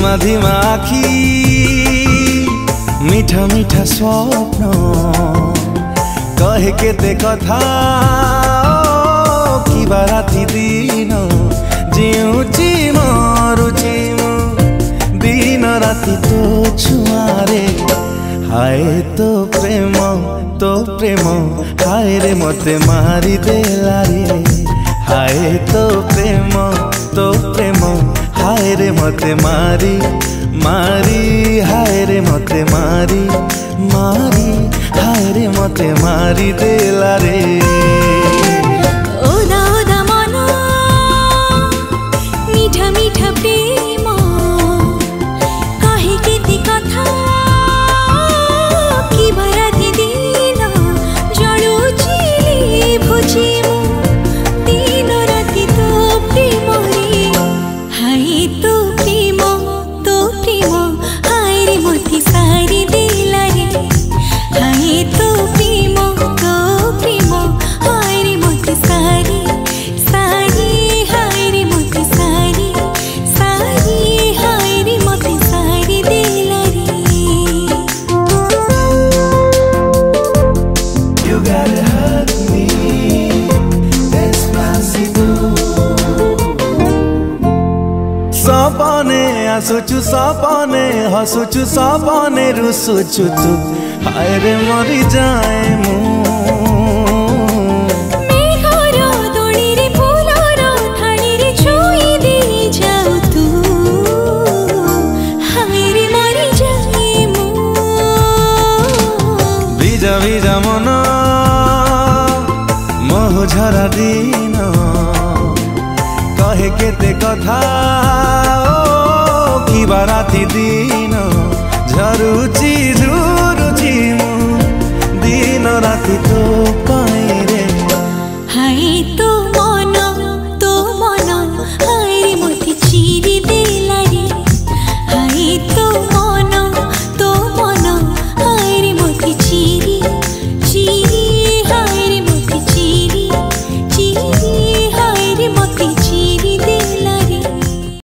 धिमा धिमा आखी मीठा मीठा स्वप्न कहे केते कथा किबा राति दिन जिउची मरुची दिन राति तो छुआरे हाय तो प्रेम हाय रे मते मारी देला रे हाय तो प्रेम हाय रे मते मारी हाय रे मते मारी हाय रे मते मारी देला रे ओदा ओदा मन मीठा मीठा प्रेम कहे केते कथा किबा राति दिन जळुची भुजी दिन राति तो प्रेम रे हाय तो प्रेम हाय रे मते सारी देला रे हाय तो प्रेम हाय रे मते सारी हाय रे मते सारी हाय रे मते सारी देला रे You gotta hug me despacito सपने आसुचु सपने हसुचु सपने रुसुचु तू हाय रे मरी जाए मु मेघर दोड़ी रे फूलर थाली रे छुई दे जाऊ तू हाय रे मरी जाए मु भिजा भिजा मन मोह झरा दिन कहे केते कथा किबा राति दिन झरुची झुरुची दिन राति तो